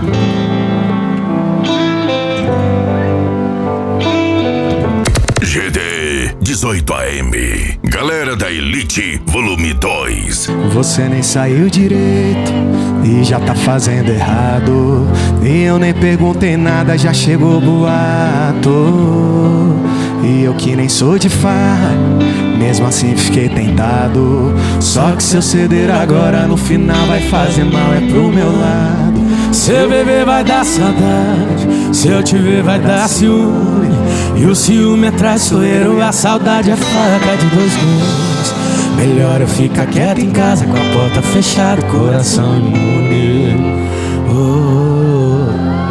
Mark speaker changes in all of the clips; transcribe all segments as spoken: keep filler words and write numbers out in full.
Speaker 1: G D dezoito A M, Galera da Elite, volume dois.
Speaker 2: Você nem saiu direito e já tá fazendo errado. E eu nem perguntei nada, já chegou boato. E eu que nem sou de farra, mesmo assim fiquei tentado. Só que se eu ceder agora, no final vai fazer mal, é pro meu lado. Se eu beber vai dar saudade, se eu te ver vai dar ciúme. E o ciúme é traiçoeiro, a saudade é faca de dois gumes. Melhor eu ficar quieto em casa, com a porta fechada, coração imune. Oh.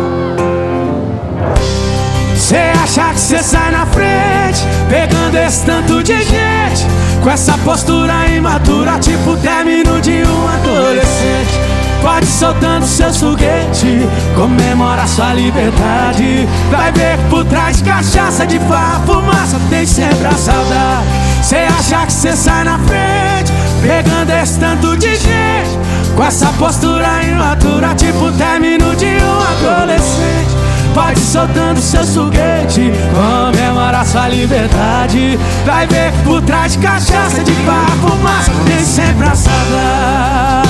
Speaker 2: Cê acha que cê sai na frente, pegando esse tanto de gente, com essa postura imatura, tipo término de um adolescente. Pode soltando seus foguetes, comemora sua liberdade. Vai ver que por trás de cachaça, de farra, fumaça, tem sempre a saudade. Cê acha que cê sai na frente, pegando esse tanto de gente, com essa postura imatura, tipo término de um adolescente. Pode soltando seus foguetes, comemora sua liberdade. Vai ver que por trás de cachaça, de farra, fumaça, tem sempre a saudade.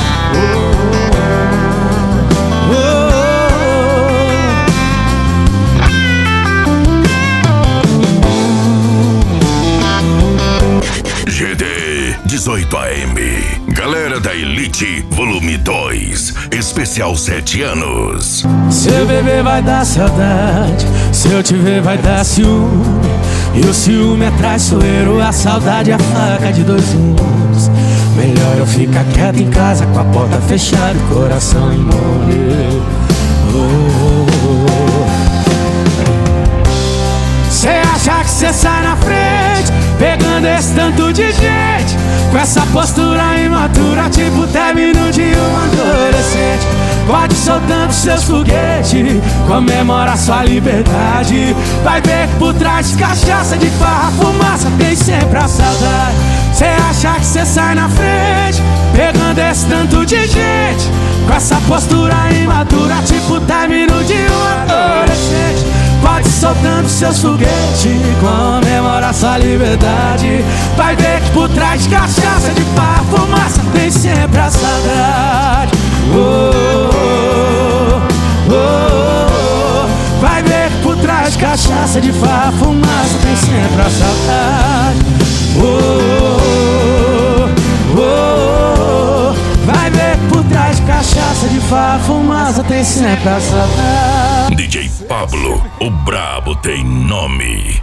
Speaker 2: Oh,
Speaker 1: G D dezoito A M, Galera da Elite, volume dois, especial sete anos.
Speaker 2: Se eu beber vai dar saudade, se eu te ver vai dar ciúme. E o ciúme é traiçoeiro, a saudade é a faca de dois gumes. Melhor eu ficar quieto em casa, com a porta fechada, coração imune. Cê acha que cê sai na frente, pegando esse tanto de gente, com essa postura imatura, tipo término de um adolescente. Pode soltando seus foguetes, comemora sua liberdade. Vai ver que por trás de cachaça, de farra, fumaça, tem sempre a saudade. Cê acha que cê sai na frente, pegando esse tanto de gente, com essa postura imatura, tipo término de um adolescente. Pode soltando seus foguetes, comemora sua liberdade. Vai ver que por trás de cachaça, de farra, fumaça, tem sempre a saudade. Oh, oh, oh, oh. Vai ver que por trás de cachaça, de farra, fumaça, tem sempre a saudade. Oh, oh, oh, oh. Vai ver que por trás de cachaça, de farra, fumaça, tem sempre a saudade.
Speaker 1: D J Pablo, o brabo tem nome.